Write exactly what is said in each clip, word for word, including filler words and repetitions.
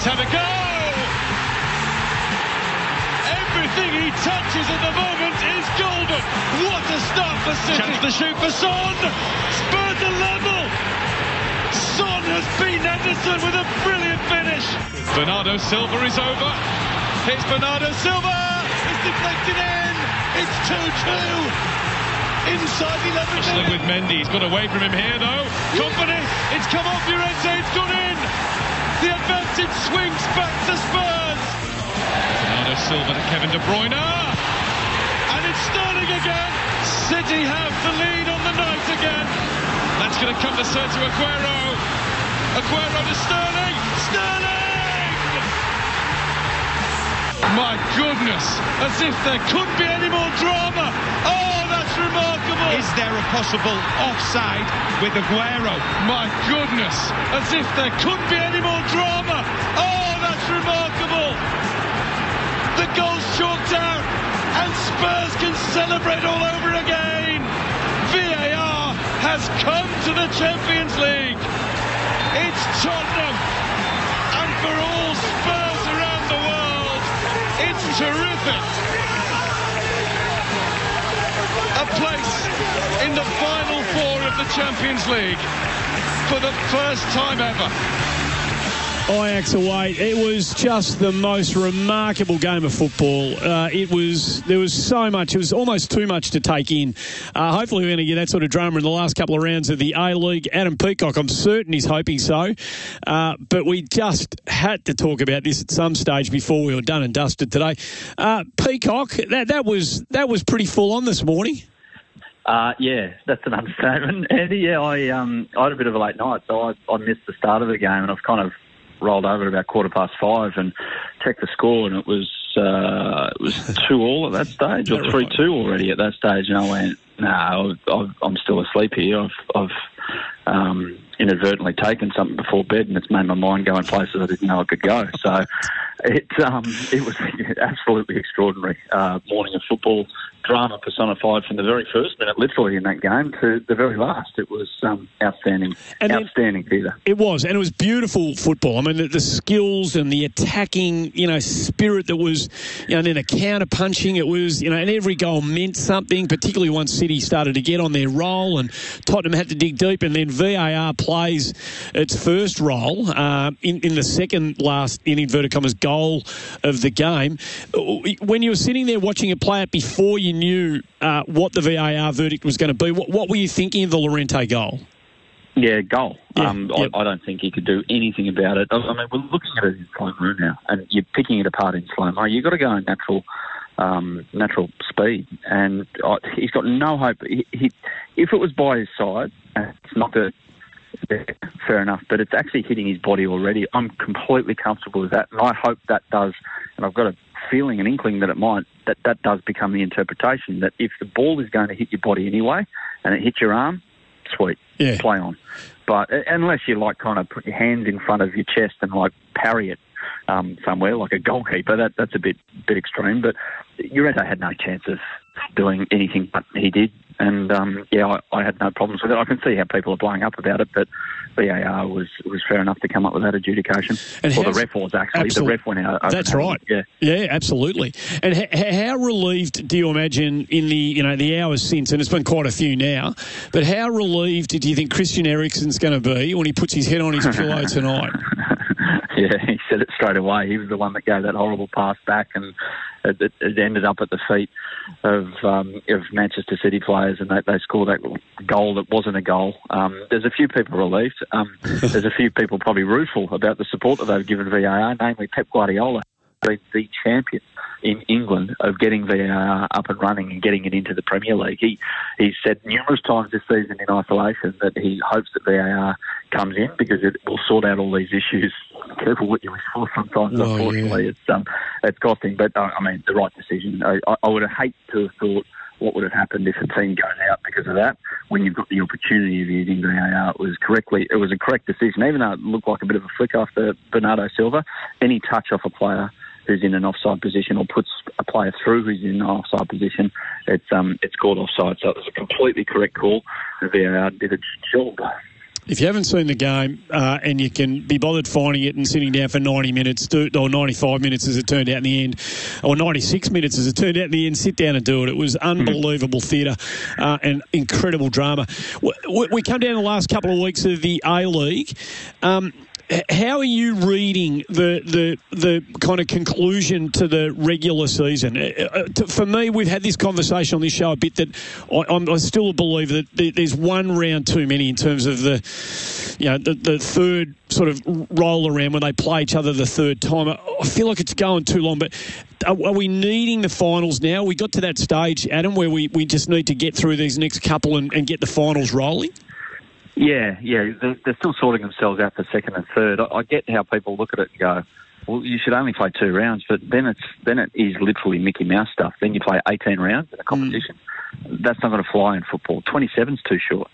He's had a go! Everything he touches at the moment is golden. What a start for City. Chance to shoot for Son. Spurs are level. Son has beaten Anderson with a brilliant finish. Bernardo Silva is over. It's Bernardo Silva. It's deflected in. It's two two. Inside the eleven minutes. With Mendy. He's got away from him here though. Company. It's come off Llorente. It's gone in. The advantage swings back to Spurs. Bernardo Silva to Kevin De Bruyne. And it's Sterling again. City have the lead on the night again. That's going to come to Sergio Aguero. Aguero to Sterling. Sterling! My goodness. As if there couldn't be any more drama. Oh, that's remarkable. Is there a possible offside with Aguero? My goodness. As if there couldn't be any more drama. Oh, that's remarkable. The goal's chalked out, and Spurs can celebrate all over again. V A R has come to the Champions League. It's Tottenham, and for all Spurs around the world, it's terrific. A place in the final four of the Champions League for the first time ever. Ajax away. It was just the most remarkable game of football. Uh, it was there was so much. It was almost too much to take in. Uh, hopefully, we're going to get that sort of drama in the last couple of rounds of the A-League. Adam Peacock, I'm certain he's hoping so. Uh, but we just had to talk about this at some stage before we were done and dusted today. Uh, Peacock, that that was that was pretty full on this morning. Uh, yeah, that's an understatement, Andy. Yeah, I um I had a bit of a late night, so I, I missed the start of the game, and I've kind of rolled over at about quarter past five and checked the score, and it was uh, it was two all at that stage, or three two already at that stage. And I went, no, nah, I'm still asleep here. I've, I've um, inadvertently taken something before bed, and it's made my mind go in places I didn't know it could go. So it um, it was absolutely extraordinary uh, morning of football. Drama personified from the very first minute, literally, in that game to the very last. It was um, outstanding, and outstanding theatre. It was, and it was beautiful football. I mean, the, the skills and the attacking, you know, spirit that was, you know, and then the counter punching. It was, you know, and every goal meant something. Particularly once City started to get on their roll, and Tottenham had to dig deep, and then V A R plays its first role uh, in in the second last, in inverted commas, goal of the game. When you were sitting there watching it play out before you knew uh, what the V A R verdict was going to be, what, what were you thinking of the Llorente goal? Yeah, goal. Yeah, um, yep. I, I don't think he could do anything about it. I, I mean, we're looking at it in slow-mo now, and you're picking it apart in slow-mo. You've got to go in natural um, natural speed, and uh, he's got no hope. He, he, if it was by his side, and it's not the yeah, fair enough, but it's actually hitting his body already. I'm completely comfortable with that, and I hope that does, and I've got a feeling, an inkling that it might, that that does become the interpretation, that if the ball is going to hit your body anyway and it hits your arm, sweet, yeah. play on. But unless you like kind of put your hands in front of your chest and like parry it um, somewhere like a goalkeeper, that that's a bit bit extreme. But Llorente had no chance of doing anything but he did. And, um, yeah, I, I had no problems with it. I can see how people are blowing up about it, but V A R was, was fair enough to come up with that adjudication. And well, the ref was actually. Absolutely. The ref went out. That's right. Yeah, yeah, absolutely. And ha- how relieved do you imagine in the you know the hours since, and it's been quite a few now, but how relieved do you think Christian Eriksen's going to be when he puts his head on his pillow tonight? Yeah, he said it straight away. He was the one that gave that horrible pass back, and it, it, it ended up at the feet of um, of Manchester City players, and they, they scored that goal that wasn't a goal. Um, there's a few people relieved. Um, there's a few people probably rueful about the support that they've given V A R, namely Pep Guardiola, the, the champion in England of getting V A R up and running and getting it into the Premier League. He he said numerous times this season in isolation that he hopes that V A R comes in because it will sort out all these issues. Careful what you wish for sometimes, oh, unfortunately. Yeah. It's um, it's costing, but uh, I mean, the right decision. I, I would have hated to have thought what would have happened if a team goes out because of that. When you've got the opportunity of using V A R, it was correctly, it was a correct decision, even though it looked like a bit of a flick after Bernardo Silva. Any touch off a player who's in an offside position or puts a player through who's in an offside position, it's um it's called offside. So it was a completely correct call. The V A R did its job. If you haven't seen the game uh, and you can be bothered finding it and sitting down for ninety minutes, do, or ninety-five minutes as it turned out in the end, or ninety-six minutes as it turned out in the end, sit down and do it. It was unbelievable theatre uh, and incredible drama. We, we come down the last couple of weeks of the A-League. Um, How are you reading the, the the kind of conclusion to the regular season? Uh, for me, we've had this conversation on this show a bit that I, I'm, I still believe that there's one round too many in terms of the, you know, the, the third sort of roll around when they play each other the third time. I feel like it's going too long, but are, are we needing the finals now? We got to that stage, Adam, where we, we just need to get through these next couple and, and get the finals rolling? Yeah, yeah, they're, they're still sorting themselves out for second and third. I, I get how people look at it and go, well, you should only play two rounds, but then it's then it is literally Mickey Mouse stuff. Then you play eighteen rounds in a competition. Mm. That's not going to fly in football. twenty-seven's too short.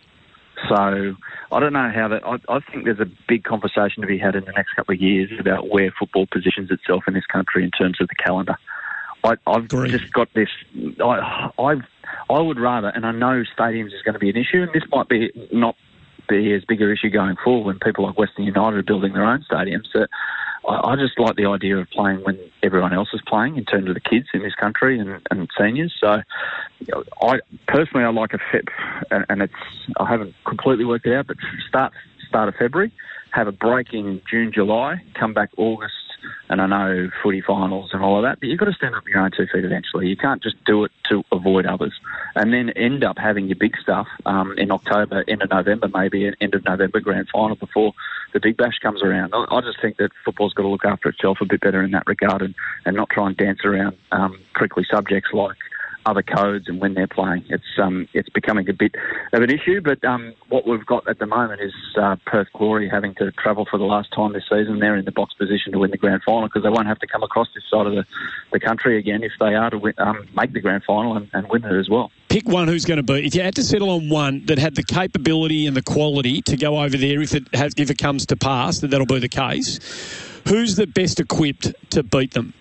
So I don't know how that. I, I think there's a big conversation to be had in the next couple of years about where football positions itself in this country in terms of the calendar. I, I've Great. just got this. I, I've I would rather, and I know stadiums is going to be an issue, and this might be not. be as bigger issue going forward when people like Western United are building their own stadiums. So I, I just like the idea of playing when everyone else is playing in terms of the kids in this country and, and seniors. So you know, I personally I like a fit, and, and it's I haven't completely worked it out, but start start of February, have a break in June, July, come back August. And I know footy finals and all of that, but you've got to stand up on your own two feet eventually. You can't just do it to avoid others. And then end up having your big stuff um, in October, end of November, maybe end of November grand final before the Big Bash comes around. I, I just think that football's got to look after itself a bit better in that regard and, and not try and dance around um, prickly subjects like other codes and when they're playing. It's um, it's becoming a bit of an issue, but um, what we've got at the moment is uh, Perth Glory having to travel for the last time this season. They're in the box position to win the grand final because they won't have to come across this side of the, the country again if they are to win, um, make the grand final and, and win it as well. Pick one who's going to be. If you had to settle on one that had the capability and the quality to go over there if it has, if it comes to pass, that that'll be the case, who's the best equipped to beat them?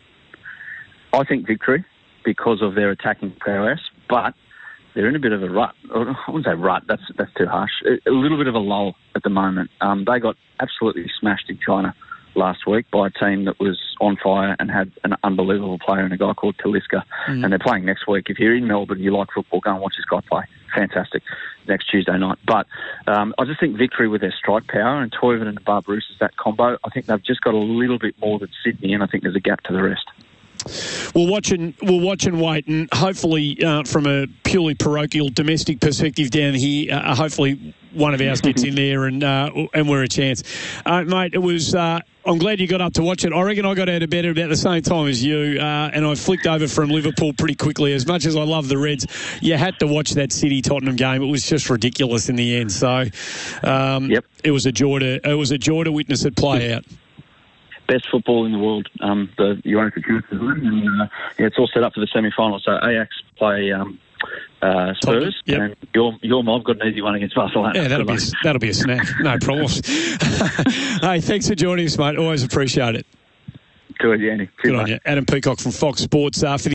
I think Victory, because of their attacking prowess, but they're in a bit of a rut. I wouldn't say rut, that's that's too harsh. A, a little bit of a lull at the moment. Um, they got absolutely smashed in China last week by a team that was on fire and had an unbelievable player in a guy called Talisca. Mm. And they're playing next week. If you're in Melbourne, you like football, go and watch this guy play. Fantastic. Next Tuesday night. But um, I just think Victory with their strike power and Toivonen and Barbarouses, that combo, I think they've just got a little bit more than Sydney, and I think there's a gap to the rest. We'll watch and we'll watch and wait, and hopefully, uh, from a purely parochial, domestic perspective down here, uh, hopefully one of ours gets in there, and uh, and we're a chance, uh, mate. It was. Uh, I'm glad you got up to watch it. I reckon I got out of bed at about the same time as you, uh, and I flicked over from Liverpool pretty quickly. As much as I love the Reds, you had to watch that City Tottenham game. It was just ridiculous in the end. So, um, yep. it was a joy to it was a joy to witness it play out. Best football in the world, um, the UEFA Champions League, and uh, yeah, it's all set up for the semi-final. So Ajax play um, uh, Spurs, yep. and your your mob got an easy one against Barcelona. Yeah, that'll be a, that'll be a snack. No problems. Hey, thanks for joining us, mate. Always appreciate it. Good, Andy. Good on you, Adam Peacock from Fox Sports. Uh, for the